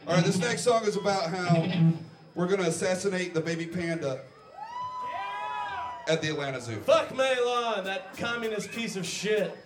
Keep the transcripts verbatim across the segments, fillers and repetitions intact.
All right, this next song is about how we're gonna assassinate the baby panda at the Atlanta Zoo. Fuck Meilon, that communist piece of shit.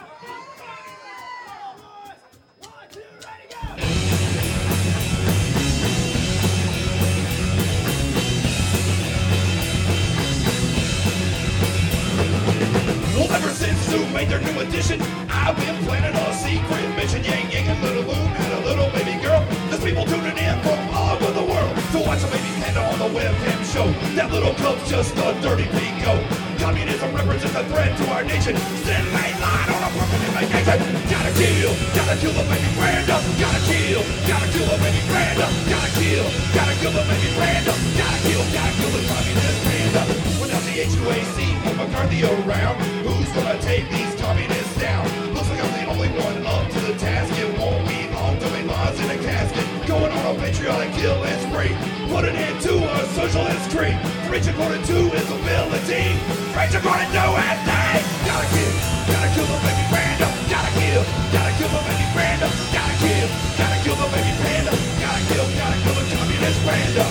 Well, ever since Zoo made their new edition, I've been planning a secret mission. Yang Yang and Little Loon had a little baby girl. There's people tuning in from all over the world to watch a baby panda on the webcam show. That little cub's just a dirty pico. Communism represents a threat to our nation. Send Meilon on a permanent vacation. Gotta kill, gotta kill the baby panda. Gotta kill, gotta kill the baby panda. Gotta kill, gotta kill the baby panda. Gotta kill, gotta kill the communist panda. Without the H U A C or McCarthy around, who's gonna take these communists down? Looks like I'm the only one up to the task. It won't be long till Meilon's in a casket, going on a patriotic kill and spree. Put an end to a socialist creed. Preach according to his ability. Preach according to his name. Gotta kill, gotta kill the baby panda. Gotta kill, gotta kill the baby panda. Gotta kill, gotta kill the baby panda. Gotta kill, gotta kill the communist panda.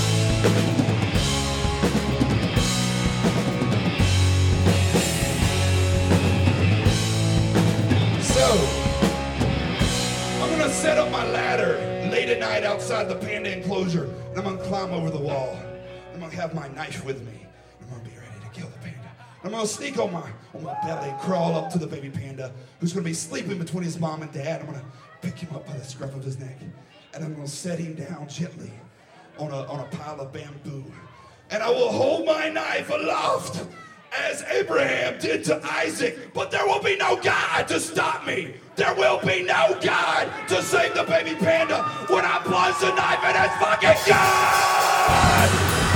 So, I'm gonna set up my ladder late at night outside the panda enclosure, and I'm gonna climb over the wall. I'm gonna have my knife with me. I'm gonna be ready to kill the panda. I'm gonna sneak on my on my belly and crawl up to the baby panda, who's gonna be sleeping between his mom and dad. I'm gonna pick him up by the scruff of his neck, and I'm gonna set him down gently on a on a pile of bamboo, and I will hold my knife aloft as Abraham did to Isaac, but there will be no God to stop me. There will be no God to save the baby panda when I plunge the knife in his fucking God!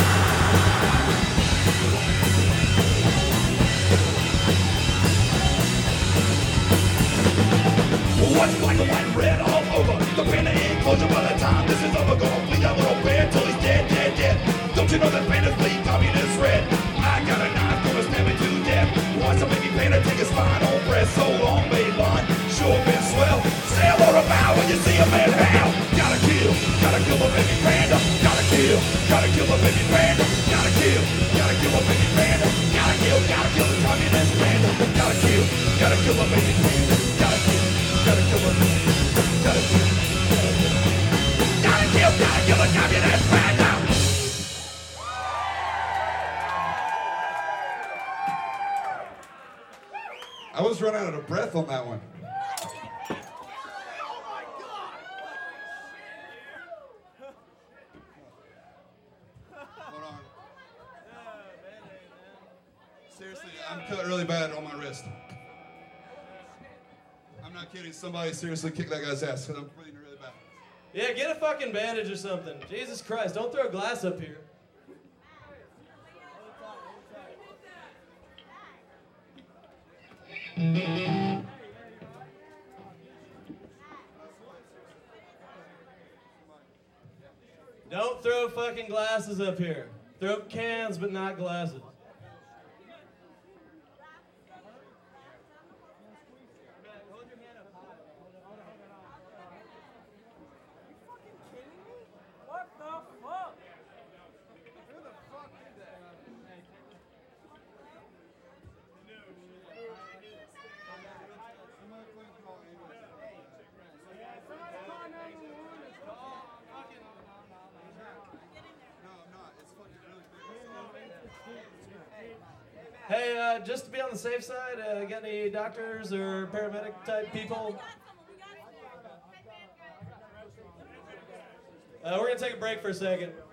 What's black and white and red all over the panda enclosure? By the time this is over, gonna bleed that little bear till he's dead, dead, dead. Don't you know that pandas bleed communist red? I got a knife gonna stab me to death. Watch the baby panda take his final breath. So long, Meilon, sure been swell. Say hello to Mao when you see a man now. Gotta kill, gotta kill the baby panda. Gotta kill, gotta kill the baby panda. Gotta kill, gotta kill the baby panda. Gotta kill, gotta kill the communist panda. Gotta kill, gotta kill the baby panda. Gotta kill, gotta kill the, gotta kill, gotta kill, gotta kill, gotta kill the communist panda. I was running out of breath on that one. Hold on. Seriously, I'm cut really bad on my wrist. I'm not kidding. Somebody seriously kicked that guy's ass because I'm bleeding really bad. Yeah, get a fucking bandage or something. Jesus Christ, don't throw a glass up here. Don't throw fucking glasses up here. Throw cans, but not glasses. Hey, uh, just to be on the safe side, uh, got any doctors or paramedic type people? Uh, we're gonna take a break for a second.